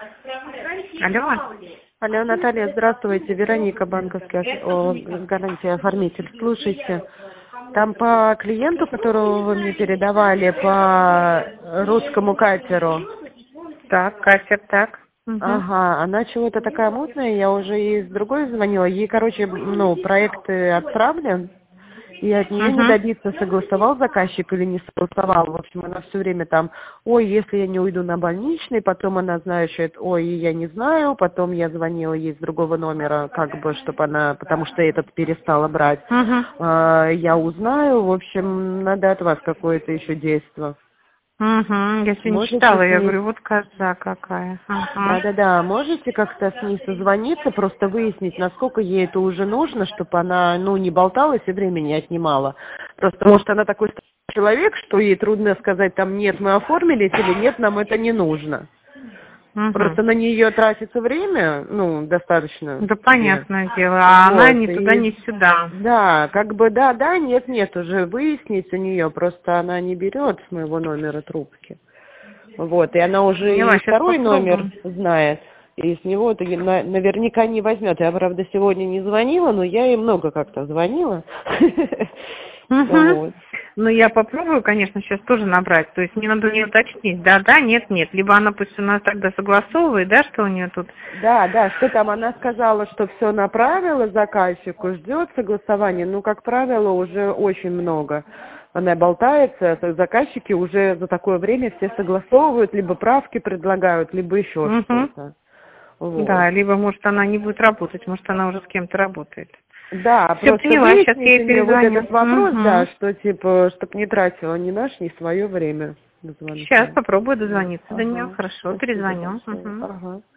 Алло. Алло, Наталья, здравствуйте. Вероника, банковский гарантия оформитель. Слушайте, там по клиенту, которого вы мне передавали, по русскому катеру. Так, катер, так. Ага, она чего-то такая мутная, я уже ей с другой звонила. Ей, короче, проекты отправлен. И от нее не добиться, согласовал заказчик или не согласовал. В общем, она все время там, ой, если я не уйду на больничный, потом она, значит, ой, я не знаю, потом я звонила ей с другого номера, как бы, чтобы она, потому что этот перестала брать. Я узнаю, в общем, надо от вас какое-то еще действие. Я сегодня читала, я говорю, вот коза какая. Да-да-да, можете как-то с ней созвониться, просто выяснить, насколько ей это уже нужно, чтобы она, не болталась и времени не отнимала. Просто, может, она такой человек, что ей трудно сказать, там, нет, мы оформились, или нет, нам это не нужно. Просто на нее тратится время, достаточно. Да, понятное дело, а она ни туда, ни сюда. Да, да, нет, уже выяснить у нее, просто она не берет с моего номера трубки. Вот, и она уже и второй номер знает, и с него наверняка не возьмет. Я, правда, сегодня не звонила, но я ей много как-то звонила. Ну, я попробую, конечно, сейчас тоже набрать. То есть мне надо не уточнить, да, нет. Либо она пусть у нас тогда согласовывает, да, что у нее тут... Да, что там она сказала, что все направила заказчику, ждет согласования. Как правило, уже очень много. Она болтается, заказчики уже за такое время все согласовывают, либо правки предлагают, либо еще что-то. Вот. Да, либо, может, она не будет работать, может, она уже с кем-то работает. Да, все просто поняла, сейчас я ей перезвоню. Вот этот вопрос, да, что типа, чтобы не тратила ни наше, ни свое время. Сейчас попробую дозвониться до нее. Хорошо, перезвоню.